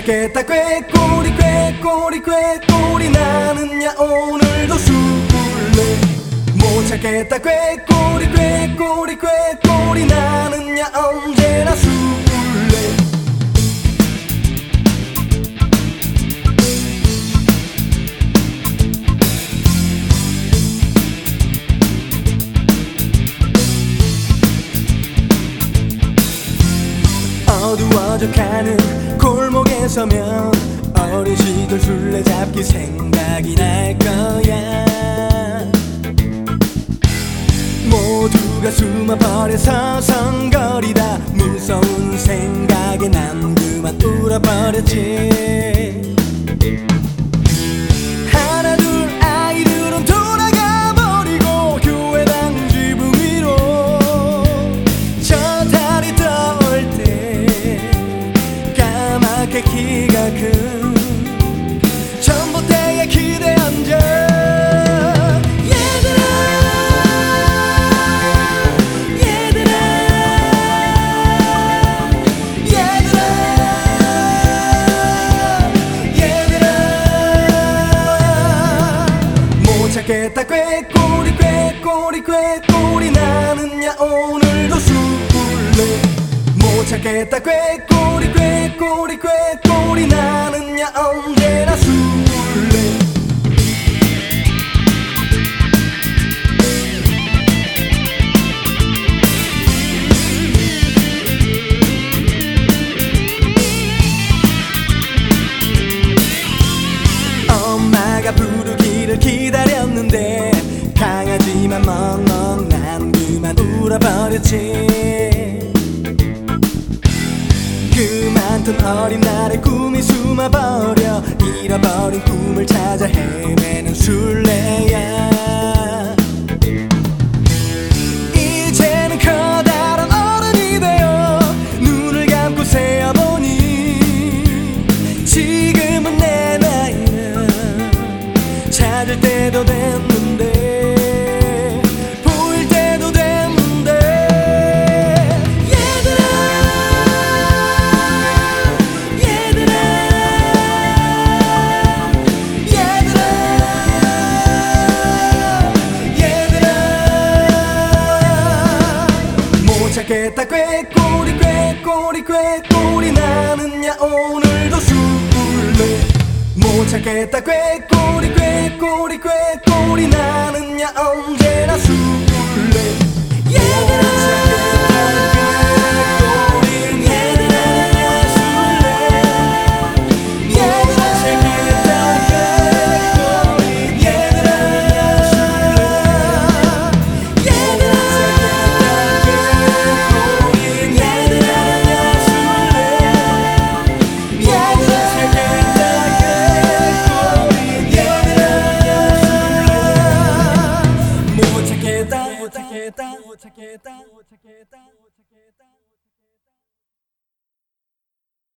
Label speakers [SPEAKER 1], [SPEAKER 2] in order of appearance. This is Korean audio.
[SPEAKER 1] 찾겠다 꾀꼬리 꾀꼬리 꾀꼬리 나는야 오늘도 술래 못 찾겠다 꾀꼬리 꾀꼬리 꾀꼬리 나는야 언제나 술래 어두워져가는 골목에 서면 어린 시절 술래잡기 생각이 날 거야. 모두가 숨어버려 서성거리다 무서운 생각에 난 그만 울어버렸지. 하나 둘 아이들은 돌아가버리고 교회당 지붕 위로 저 달이 떠올 때 까맣게 키가 큰 전봇대에 기대 앉아 찾겠다 꾀꼬리 꾀꼬리 꾀꼬리 나는야 오늘도 술래 못 찾겠다 꾀꼬리 꾀꼬리 꾀꼬리 나는야 언제나 술래 엄마가 부르기를 기다렸는데 강아지만 멍멍 난 그만 울어버렸지. 그 많던 어린 날의 꿈이 숨어버려 잃어버린 꿈을 찾아 헤매는 술래야. 이제는 커다란 어른이 되어 눈을 감고 세어보니 지금은 내 나이는 찾을 때도 됐는데 보일 때도 됐는데 얘들아 얘들아 얘들아 얘들아 못 찾겠다 꾀꼬리 꾀꼬리 꾀꼬리 나는야 오늘도 술래 못 찾겠다 꾀꼬리 꾀꼬리 꾀꼬리 나는야 언제나 술